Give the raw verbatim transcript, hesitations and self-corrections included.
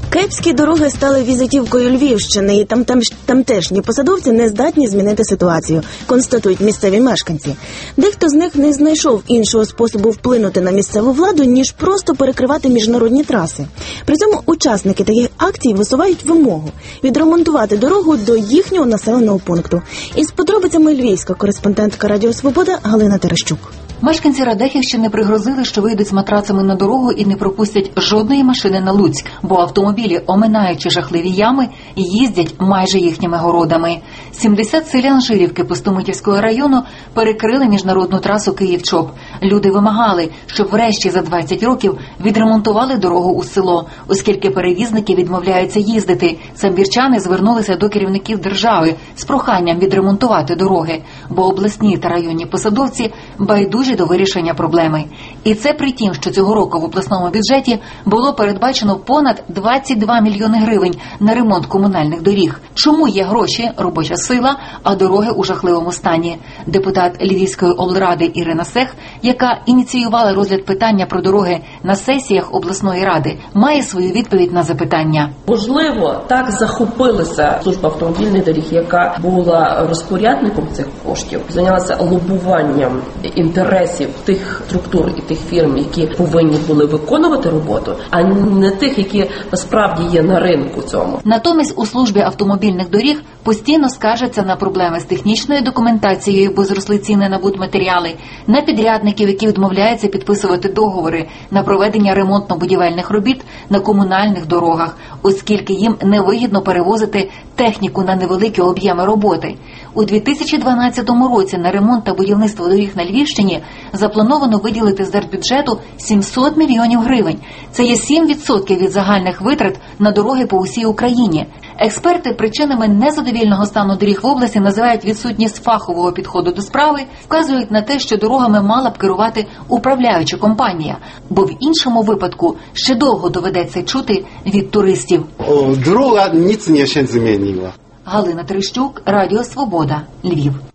Кепські дороги стали візитівкою Львівщини, і там, там, тамтешні посадовці не здатні змінити ситуацію, констатують місцеві мешканці. Дехто з них не знайшов іншого способу вплинути на місцеву владу, ніж просто перекривати міжнародні траси. При цьому учасники таких акцій висувають вимогу – відремонтувати дорогу до їхнього населеного пункту. Із подробицями львівська кореспондентка Радіо Свобода Галина Терещук. Мешканці Радехівщини пригрозили, що вийдуть з матрацами на дорогу і не пропустять жодної машини на Луцьк, бо автомобілі, оминаючи жахливі ями, їздять майже їхніми городами. сімдесят селян Жирівки Пустомитівського району перекрили міжнародну трасу Київ-Чоп. Люди вимагали, щоб врешті за двадцять років відремонтували дорогу у село, оскільки перевізники відмовляються їздити. Самбірчани звернулися до керівників держави з проханням відремонтувати дороги, бо обласні та районні посадовці байдужі до вирішення проблеми. І це при тім, що цього року в обласному бюджеті було передбачено понад двадцять два мільйони гривень на ремонт комунальних доріг. Чому є гроші, робоча сила, а дороги у жахливому стані? Депутат Львівської облради Ірина Сех, яка ініціювала розгляд питання про дороги на сесіях обласної ради, має свою відповідь на запитання. Можливо, так захопилася служба автомобільних доріг, яка була розпорядником цих коштів, зайнялася лобуванням інтересів тих структур і тих фірм, які повинні були виконувати роботу, а не тих, які насправді є на ринку цьому. Натомість у службі автомобільних доріг постійно скаржаться на проблеми з технічною документацією, бо зросли ціни на будматеріали, на підрядників, які відмовляються підписувати договори на проведення ремонтно-будівельних робіт на комунальних дорогах, оскільки їм невигідно перевозити техніку на невеликі об'єми роботи. У дві тисячі дванадцятому році на ремонт та будівництво доріг на Львівщині заплановано виділити з держбюджету сімсот мільйонів гривень. Це є сім відсотків від загальних витрат на дороги по усій Україні. Експерти причинами незадовільного стану доріг в області називають відсутність фахового підходу до справи, вказують на те, що дорогами мала б керувати управляюча компанія, бо в іншому випадку ще довго доведеться чути від туристів. Дорога ніц не ще змінила. Галина Терещук, Радіо Свобода, Львів.